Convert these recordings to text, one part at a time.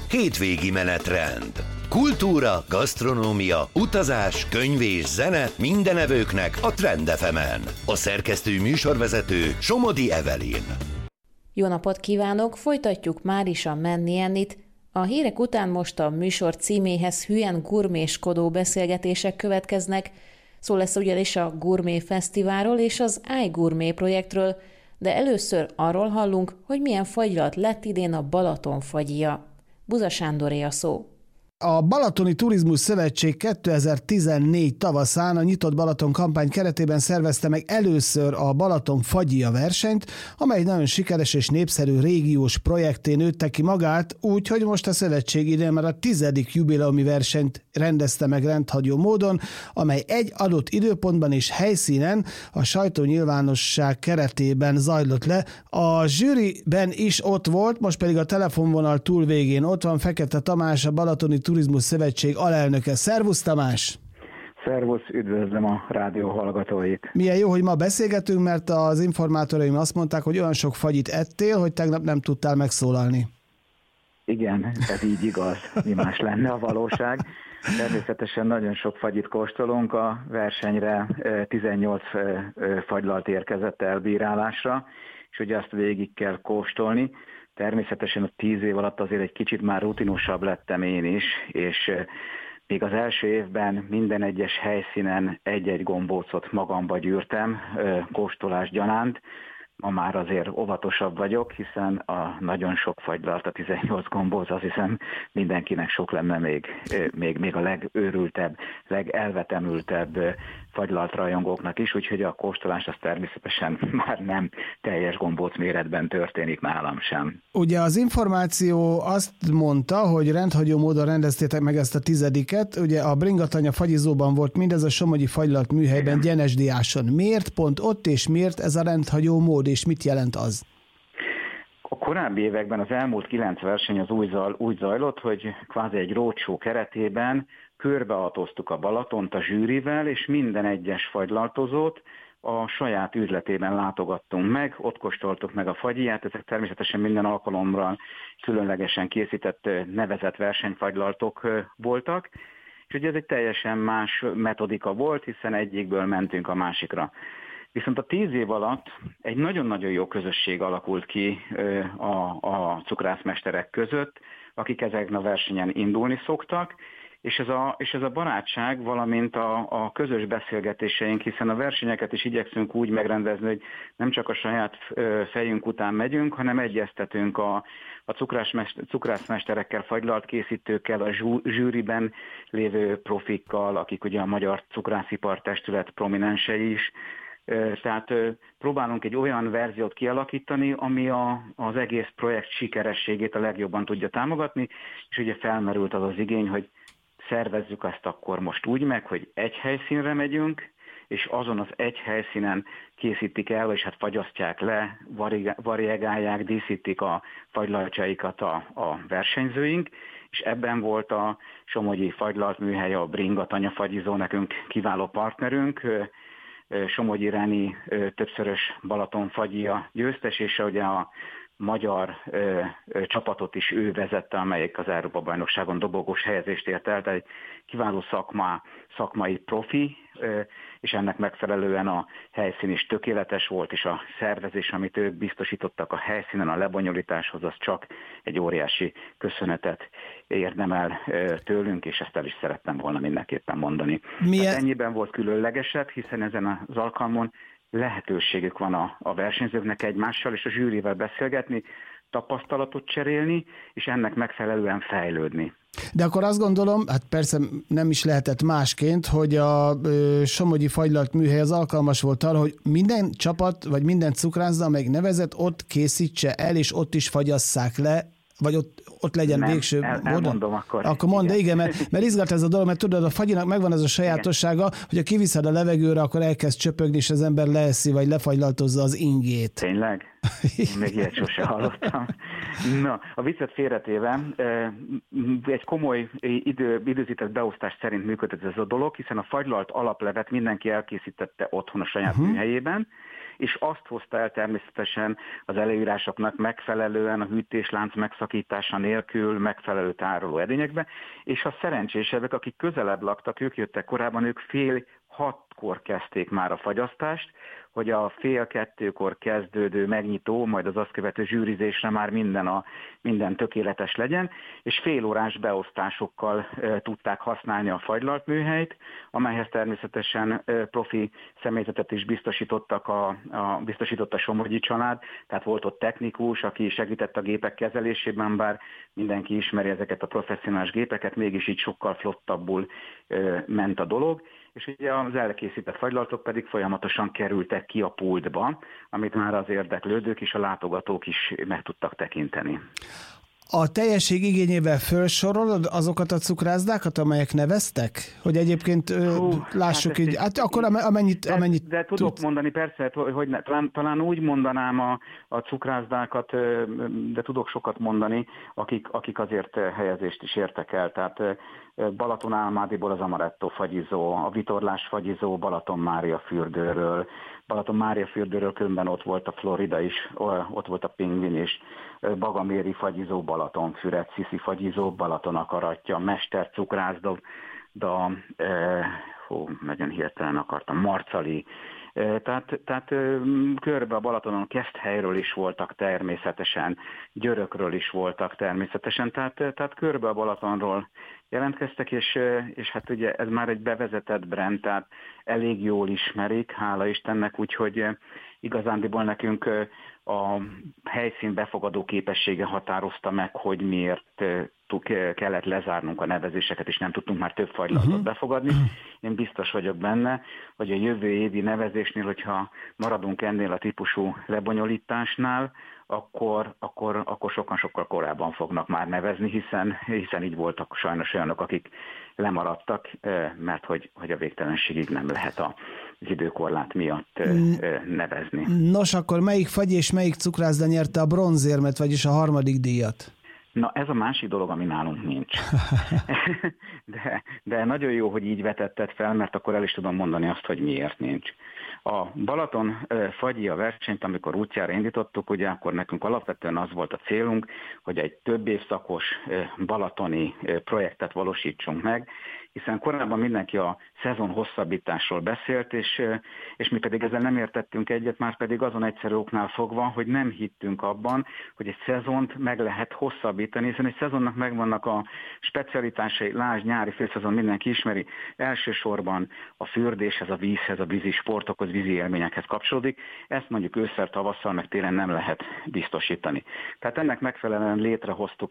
hétvégi menetrend. Kultúra, gasztronómia, utazás, könyv és zene minden evőknek a Trend FM-en. A szerkesztő műsorvezető Somodi Evelyn. Jó napot kívánok, folytatjuk már is a Menni Ennit. A hírek után most a műsor címéhez hülyen gurméskodó beszélgetések következnek. Szó lesz ugyanis a Gurmé Fesztiválról és az iGurmé projektről, de először arról hallunk, hogy milyen fagylalt lett idén a Balaton fagyja. Buza Sándoré a szó. A Balatoni Turizmus Szövetség 2014 tavaszán a Nyitott Balaton kampány keretében szervezte meg először a Balaton fagyja versenyt, amely nagyon sikeres és népszerű régiós projekté nőtte ki magát, úgyhogy most a szövetség idén már a 10. jubileumi versenyt rendezte meg rendhagyó módon, amely egy adott időpontban és helyszínen a sajtónyilvánosság keretében zajlott le. A zsűriben is ott volt, most pedig a telefonvonal túlvégén ott van Fekete Tamás, a Balatoni Turizmus Szövetség alelnöke. Szervusz, Tamás! Szervusz, üdvözlöm a rádió hallgatóit! Milyen jó, hogy ma beszélgetünk, mert az informátoraim azt mondták, hogy olyan sok fagyit ettél, hogy tegnap nem tudtál megszólalni. Igen, ez így igaz, mi más lenne a valóság. Természetesen nagyon sok fagyit kóstolunk, a versenyre 18 fagylalt érkezett elbírálásra, és ugye azt végig kell kóstolni. Természetesen a 10 év alatt azért egy kicsit már rutinosabb lettem én is, és még az első évben minden egyes helyszínen egy-egy gombócot magamba gyűrtem, kóstolás gyanánt. Ma már azért óvatosabb vagyok, hiszen a nagyon sok fagylalt, a 18 gombóc, azt hiszem mindenkinek sok lenne még a legőrültebb, legelvetemültebb fagylalt rajongóknak is, úgyhogy a kóstolás az természetesen már nem teljes gombóc méretben történik nálam sem. Ugye az információ azt mondta, hogy rendhagyó módon rendeztétek meg ezt a 10-et, ugye a Bringatanya fagyizóban volt mindez, a Somogyi Fagylalt műhelyben, Gyenesdiáson. Miért pont ott, és miért ez a rendhagyó mód, és mit jelent az? A korábbi években az elmúlt 9 verseny az úgy zajlott, hogy kvázi egy roadshow keretében körbeautóztuk a Balatont a zsűrivel, és minden egyes fagylaltozót a saját üzletében látogattunk meg, ott kóstoltuk meg a fagyját, ezek természetesen minden alkalomra különlegesen készített nevezett versenyfagylaltok voltak, és ugye ez egy teljesen más metodika volt, hiszen egyikből mentünk a másikra. Viszont a 10 év alatt egy nagyon-nagyon jó közösség alakult ki a cukrászmesterek között, akik ezen a versenyen indulni szoktak, és ez a barátság, valamint a közös beszélgetéseink, hiszen a versenyeket is igyekszünk úgy megrendezni, hogy nem csak a saját fejünk után megyünk, hanem egyeztetünk a cukrászmesterekkel, fagylalt készítőkkel, a zsűriben lévő profikkal, akik ugye a Magyar Cukrászipar Testület prominensei is. Tehát próbálunk egy olyan verziót kialakítani, ami az egész projekt sikerességét a legjobban tudja támogatni, és ugye felmerült az az igény, hogy szervezzük ezt akkor most úgy meg, hogy egy helyszínre megyünk, és azon az egy helyszínen készítik el, és hát fagyasztják le, variegálják, díszítik a fagylaltjaikat a versenyzőink, és ebben volt a Somogyi Fagylalt műhely, a Bringatanya fagyizó, nekünk kiváló partnerünk, Somogyi Reni többszörös Balaton fagyja győztes, és ugye a magyar csapatot is ő vezette, amelyik az Európa-bajnokságon dobogós helyezést ért el, tehát egy kiváló szakmai profi, és ennek megfelelően a helyszín is tökéletes volt, és a szervezés, amit ők biztosítottak a helyszínen, a lebonyolításhoz, az csak egy óriási köszönetet érdemel tőlünk, és ezt el is szerettem volna mindenképpen mondani. Ennyiben volt különlegesebb, hiszen ezen az alkalmon lehetőségük van a versenyzőknek egymással és a zsűrivel beszélgetni, tapasztalatot cserélni, és ennek megfelelően fejlődni. De akkor azt gondolom, hát persze nem is lehetett másként, hogy a Somogyi Fagylalt műhely az alkalmas volt arra, hogy minden csapat, vagy minden cukrászda, amelyik nevezett, ott készítse el, és ott is fagyasszák le, vagy ott legyen végső módon. Elmondom akkor. Akkor mondd, igen, mert izgat ez a dolog, mert tudod, a fagyinak megvan ez a sajátossága, hogy ha kiviszed a levegőre, akkor elkezd csöpögni, és az ember leeszi, vagy lefagylaltozza az ingét. Tényleg? Én még ilyet sose hallottam. Na, a viccet félretéve, egy komoly időzített beosztás szerint működött ez a dolog, hiszen a fagylalt alaplevet mindenki elkészítette otthon a saját műhelyében, és azt hozta el természetesen az előírásoknak megfelelően a hűtéslánc megszakítása nélkül megfelelő tároló edényekbe, és a szerencsésebbek, akik közelebb laktak, ők jöttek korábban, ők 5:30-kor kezdték már a fagyasztást, hogy a 1:30-kor kezdődő megnyitó, majd az azt követő zsűrizésre már minden tökéletes legyen, és félórás beosztásokkal tudták használni a fagylalt műhelyt, amelyhez természetesen profi személyzetet is biztosított a Somogyi család, tehát volt ott technikus, aki segített a gépek kezelésében, bár mindenki ismeri ezeket a professzionális gépeket, mégis így sokkal flottabbul ment a dolog, és ugye az elkészített fagylaltok pedig folyamatosan kerültek ki a pultba, amit már az érdeklődők és a látogatók is meg tudtak tekinteni. A teljesség igényével felsorolod azokat a cukrászdákat, amelyek neveztek? Hogy egyébként lássuk így, akkor amennyit... De tudok mondani, persze, hogy talán úgy mondanám a cukrászdákat, de tudok sokat mondani, akik azért helyezést is értek el. Tehát Balatonálmádiból az Amaretto fagyizó, a Vitorlás fagyizó Balaton Mária fürdőről. Balaton Mária fürdőről különben ott volt a Florida is, ott volt a Pingvin is, Bagaméri fagyizó, Balatonfüred, Sziszi fagyizó, Balaton akaratja, Mester cukrászda, nagyon hirtelen akartam, Marcali. Tehát körbe a Balatonon Keszthelyről is voltak természetesen, Györökről is voltak természetesen, tehát körbe a Balatonról jelentkeztek, és hát ugye ez már egy bevezetett brand, tehát elég jól ismerik, hála Istennek, úgyhogy igazándiból nekünk a helyszín befogadó képessége határozta meg, hogy miért kellett lezárnunk a nevezéseket, és nem tudtunk már több fagylaltot befogadni. Én biztos vagyok benne, hogy a jövő évi nevezésnél, hogyha maradunk ennél a típusú lebonyolításnál, akkor sokkal korábban fognak már nevezni, hiszen így voltak sajnos olyanok, akik lemaradtak, mert hogy a végtelenségig nem lehet az időkorlát miatt nevezni. Nos, akkor melyik fagy és melyik cukrászda nyerte a bronzérmet, vagyis a 3. díjat? Na, ez a másik dolog, ami nálunk nincs. De nagyon jó, hogy így vetetted fel, mert akkor el is tudom mondani azt, hogy miért nincs. A Balaton fagyia versenyt, amikor útjára indítottuk, ugye akkor nekünk alapvetően az volt a célunk, hogy egy több évszakos balatoni projektet valósítsunk meg, hiszen korábban mindenki a szezon hosszabbításról beszélt, és mi pedig ezzel nem értettünk egyet, már pedig azon egyszerű oknál fogva, hogy nem hittünk abban, hogy egy szezont meg lehet hosszabbítani, hiszen egy szezonnak megvannak a specialitásai, lásd, nyári főszezon mindenki ismeri, elsősorban a fürdéshez, a vízhez, a vízi sportokhoz, vízi élményekhez kapcsolódik, ezt mondjuk ősszel, tavasszal, meg télen nem lehet biztosítani. Tehát ennek megfelelően létrehoztuk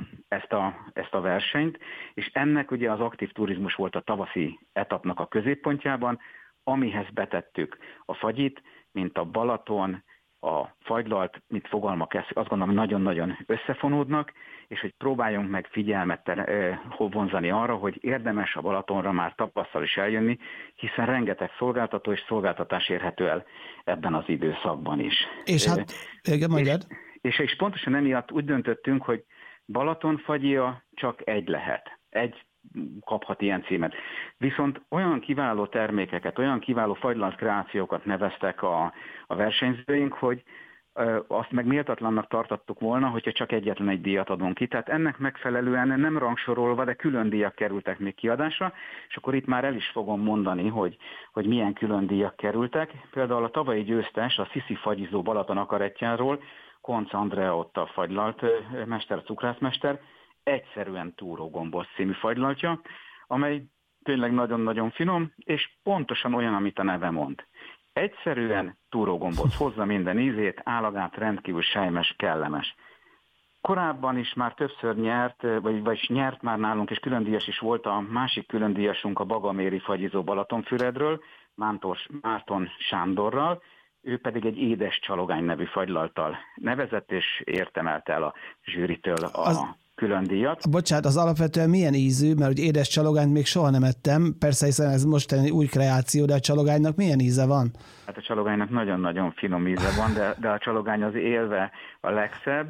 ezt a versenyt, és ennek ugye az aktív turizmus volt a tavaszi etapnak a középpontjában, amihez betettük a fagyit, mint a Balaton, a fagylalt, mint fogalmak, azt gondolom, nagyon-nagyon összefonódnak, és hogy próbáljunk meg figyelmet vonzani arra, hogy érdemes a Balatonra már tavasszal is eljönni, hiszen rengeteg szolgáltató és szolgáltatás érhető el ebben az időszakban is. És hát, igen, mondjad. És pontosan emiatt úgy döntöttünk, hogy Balaton fagyia csak egy lehet. Egy kaphat ilyen címet. Viszont olyan kiváló termékeket, olyan kiváló fagylalt kreációkat neveztek a versenyzőink, hogy azt meg méltatlannak tartottuk volna, hogyha csak egyetlen egy díjat adunk ki. Tehát ennek megfelelően nem rangsorolva, de külön díjak kerültek még kiadásra, és akkor itt már el is fogom mondani, hogy milyen külön díjak kerültek. Például a tavalyi győztes, a Sziszi fagyizó Balaton akaretjáról, Konc Andrea ott a fagylalt mester, cukrászmester, egyszerűen túrógombóc című fagylaltja, amely tényleg nagyon-nagyon finom, és pontosan olyan, amit a neve mond. Egyszerűen túrógombóc, hozza minden ízét, állagát, rendkívül sejmes, kellemes. Korábban is már többször nyert, vagy nyert már nálunk, és különdíjas is volt a másik különdíjasunk, a Bagaméri fagyizó Balatonfüredről, Márton Sándorral, ő pedig egy édes csalogány nevű fagylalttal nevezett, és értemelte el a zsűritől külön díjat. Bocsánat, az alapvetően milyen ízű, mert hogy édes csalogányt még soha nem ettem, persze hiszen ez most egy új kreáció, de a csalogánynak milyen íze van? Hát a csalogánynak nagyon-nagyon finom íze van, de a csalogány az élve a legszebb,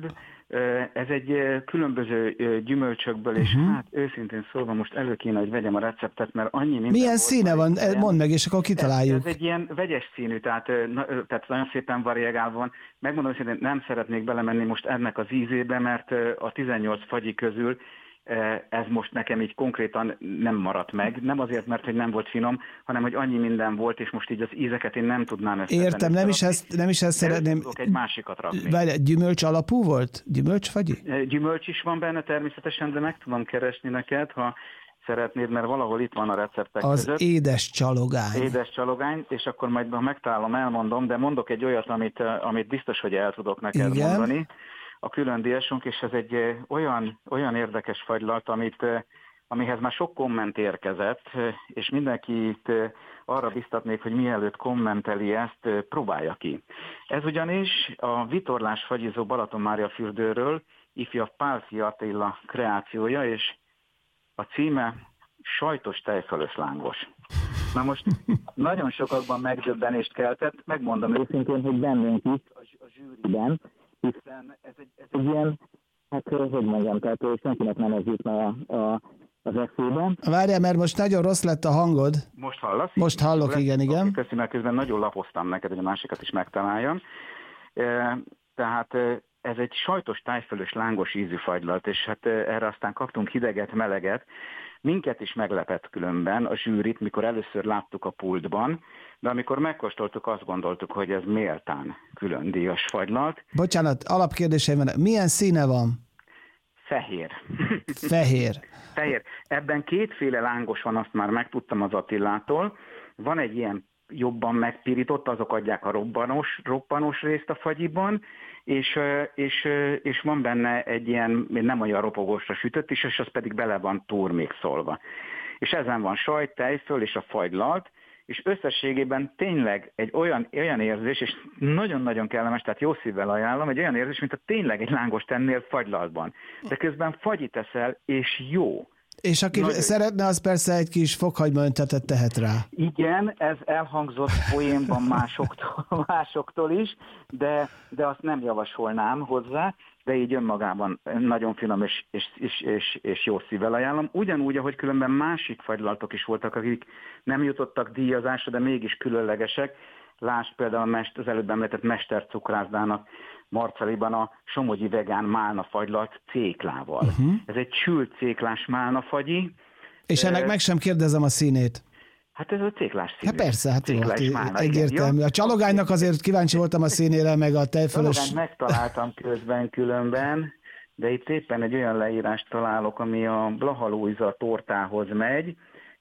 Ez egy különböző gyümölcsökből, és hát őszintén szólva most elő kéne, hogy vegyem a receptet, mert annyi minden. Milyen színe van? Mondd meg, és akkor kitaláljuk. Ez egy ilyen vegyes színű, tehát nagyon szépen variegálva van. Megmondom, hogy nem szeretnék belemenni most ennek az ízébe, mert a 18 fagyi közül ez most nekem így konkrétan nem maradt meg. Nem azért, mert hogy nem volt finom, hanem hogy annyi minden volt, és most így az ízeket én nem tudnám összetenni. Értem, nem is ezt szeretném. Tudok egy másikat rakni. Várj, gyümölcs alapú volt? Gyümölcsfagyi? Gyümölcs is van benne természetesen, de meg tudom keresni neked, ha szeretnéd, mert valahol itt van a receptek között. Az édes csalogány. Édes csalogány, és akkor majd, ha megtalálom, elmondom, de mondok egy olyat, amit biztos, hogy el tudok neked mondani. A külön díjasunk, és ez egy olyan érdekes fagylalt, amihez már sok komment érkezett, és mindenkit arra biztatnék, hogy mielőtt kommenteli ezt, próbálja ki. Ez ugyanis a vitorlás fagyizó Balatonmáriafürdőről ifjabb Pálffy Attila kreációja, és a címe sajtos tejfölös lángos. Na most nagyon sokakban megdöbbenést keltett, megmondom őszintén, hogy bennünk is a zsűriben, hiszen ez egy ilyen, hát hogy mondjam, tehát senkinek nem ez jutna az eszében. Várjál, mert most nagyon rossz lett a hangod. Most hallasz? Most hallok, igen. Köszönöm, mert közben nagyon lapoztam neked, hogy a másikat is megtaláljam. Tehát ez egy sajtos tájfölös lángos ízű fagylalt, és hát erre aztán kaptunk hideget, meleget. Minket is meglepett különben a zsűrit, mikor először láttuk a pultban, de amikor megkóstoltuk, azt gondoltuk, hogy ez méltán külön díjas fagylalt. Bocsánat, alapkérdéseim van. Milyen színe van? Fehér. Fehér. Fehér. Ebben kétféle lángos van, azt már megtudtam az Attilától. Van egy ilyen jobban megpirított, azok adják a roppanós részt a fagyiban, és van benne egy ilyen nem olyan ropogósra sütött is, és az pedig bele van turmixolva. És ezen van sajt, tejföl és a fagylalt, és összességében tényleg egy olyan érzés, és nagyon-nagyon kellemes, tehát jó szívvel ajánlom, egy olyan érzés, mint a tényleg egy lángos tennél fagylaltban. De közben fagyit eszel, és jó. És aki szeretne, az persze egy kis fokhagyma öntetet tehet rá. Igen, ez elhangzott poénban másoktól is, de azt nem javasolnám hozzá, de így önmagában nagyon finom és jó szívvel ajánlom. Ugyanúgy, ahogy különben másik fagylaltok is voltak, akik nem jutottak díjazásra, de mégis különlegesek. Lásd például az előbb említett mestercukrászdának Marcaliban a somogyi vegán málnafagylalt céklával. Ez egy sült céklás málnafagyi. És ennek meg sem kérdezem a színét. Hát ez a céklás színű. Hát persze, hát jó, egyértelmű. A csalogánynak azért kíváncsi voltam a színére, meg a tejfölös... Csalogányt megtaláltam közben különben, de itt éppen egy olyan leírást találok, ami a Blaha Lujza tortához megy,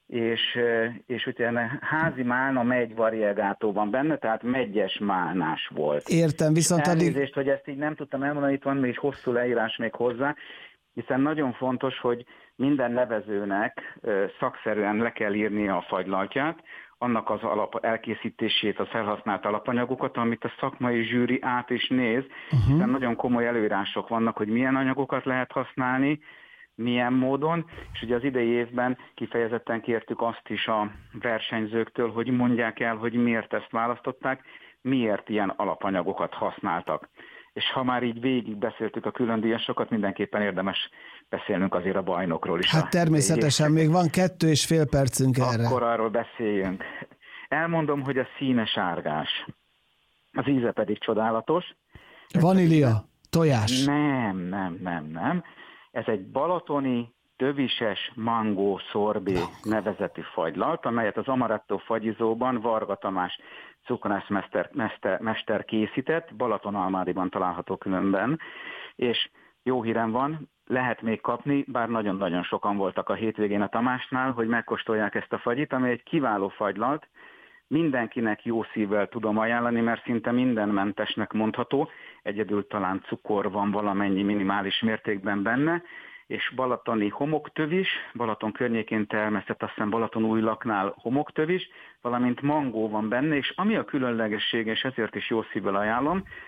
és ugye házi málna megy variegátó van benne, tehát megyes málnás volt. Értem, viszont elnézést, hogy ezt így nem tudtam elmondani, itt van még hosszú leírás még hozzá, hiszen nagyon fontos, hogy minden nevezőnek szakszerűen le kell írnia a fagylaltját, annak az elkészítését, a felhasznált alapanyagokat, amit a szakmai zsűri át is néz, hiszen nagyon komoly előírások vannak, hogy milyen anyagokat lehet használni, milyen módon, és ugye az idei évben kifejezetten kértük azt is a versenyzőktől, hogy mondják el, hogy miért ezt választották, miért ilyen alapanyagokat használtak. És ha már így végig beszéltük a külön díjasokat, mindenképpen érdemes beszélnünk azért a bajnokról is. Hát természetesen, még van 2,5 percünk erre. Akkor arról beszéljünk. Elmondom, hogy a színe sárgás. Az íze pedig csodálatos. Vanília, tojás. Nem. Ez egy balatoni, tövises mangó szorbé nevezetű fagylalt, amelyet az Amaretto fagyizóban Varga Tamás cukrászmester készített, Balatonalmádiban található különben, és jó hírem van, lehet még kapni, bár nagyon-nagyon sokan voltak a hétvégén a Tamásnál, hogy megkóstolják ezt a fagyit, ami egy kiváló fagylalt, mindenkinek jó szívvel tudom ajánlani, mert szinte mindenmentesnek mondható, egyedül talán cukor van valamennyi minimális mértékben benne, és balatoni homoktövis, Balaton környékén termesztett, azt hiszem Balatonújlaknál homoktövis, valamint mangó van benne, és ami a különlegesség, és ezért is jó szívvel ajánlom,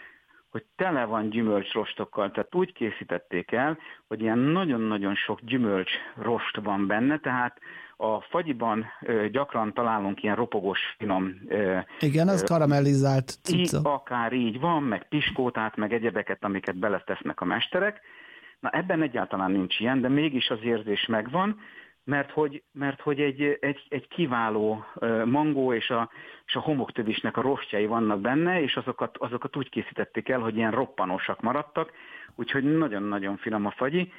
hogy tele van gyümölcsrostokkal, tehát úgy készítették el, hogy ilyen nagyon-nagyon sok gyümölcsrost van benne, tehát a fagyiban gyakran találunk ilyen ropogós, finom... Igen, az karamellizált cucca. Akár így van, meg piskótát, meg egyebeket, amiket beletesznek a mesterek. Na ebben egyáltalán nincs ilyen, de mégis az érzés megvan, mert hogy egy kiváló mangó és a homoktövisnek a rostjai vannak benne, és azokat úgy készítették el, hogy ilyen roppanosak maradtak, úgyhogy nagyon-nagyon finom a fagyi.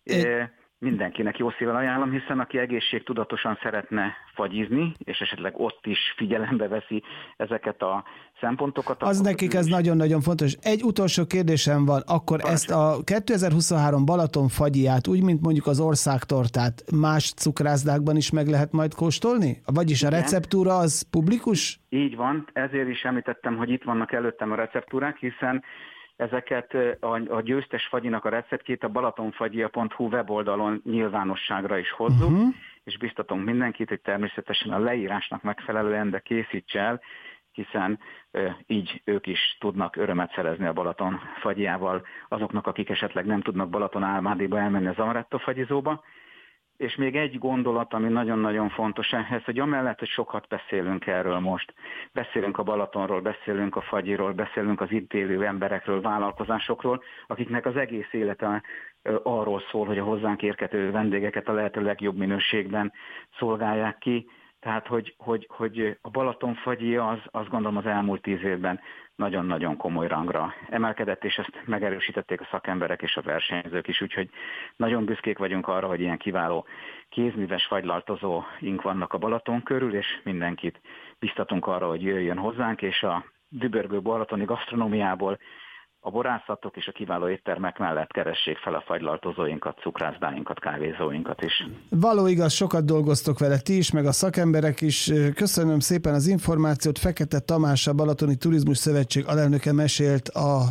Mindenkinek jó szívvel ajánlom, hiszen aki egészségtudatosan szeretne fagyizni, és esetleg ott is figyelembe veszi ezeket a szempontokat. Az nekik ez nagyon-nagyon fontos. Egy utolsó kérdésem van, akkor ezt a 2023 Balaton fagyját, úgy, mint mondjuk az országtortát, más cukrászdákban is meg lehet majd kóstolni? Vagyis a receptúra az publikus? Így van, ezért is említettem, hogy itt vannak előttem a receptúrák, hiszen ezeket a győztes fagyinak a receptjét a balatonfagyia.hu weboldalon nyilvánosságra is hozzuk, és biztatunk mindenkit, hogy természetesen a leírásnak megfelelően, de készítse el, hiszen így ők is tudnak örömet szerezni a Balaton fagyiával azoknak, akik esetleg nem tudnak Balaton-Almádiba elmenni az amaretto fagyizóba. És még egy gondolat, ami nagyon-nagyon fontos ehhez, hogy amellett, hogy sokat beszélünk erről most, beszélünk a Balatonról, beszélünk a fagyiról, beszélünk az itt élő emberekről, vállalkozásokról, akiknek az egész élete arról szól, hogy a hozzánk érkező vendégeket a lehető legjobb minőségben szolgálják ki. Tehát, hogy a Balaton fagyja az azt gondolom az elmúlt 10 évben nagyon-nagyon komoly rangra emelkedett, és ezt megerősítették a szakemberek és a versenyzők is, úgyhogy nagyon büszkék vagyunk arra, hogy ilyen kiváló kézműves fagylaltozóink vannak a Balaton körül, és mindenkit biztatunk arra, hogy jöjjön hozzánk, és a dübörgő balatoni gasztronómiából a borászatok és a kiváló éttermek mellett keressék fel a fagylaltozóinkat, cukrászdáinkat, kávézóinkat is. Való igaz, sokat dolgoztok vele ti is, meg a szakemberek is. Köszönöm szépen az információt. Fekete Tamás, a Balatoni Turizmus Szövetség alelnöke mesélt a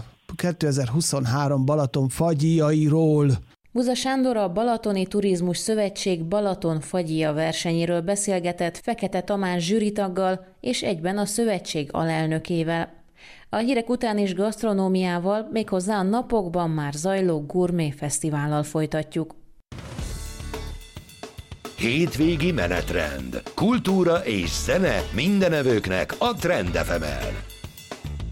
2023 Balaton fagyjairól. Buza Sándor a Balatoni Turizmus Szövetség Balaton fagyia versenyéről beszélgetett Fekete Tamás zsűritaggal és egyben a szövetség alelnökével. A hírek után is gasztronómiával, méghozzá a napokban már zajló gurmé fesztivállal folytatjuk. Hétvégi menetrend. Kultúra és zene mindenevőknek a Trend FM-en.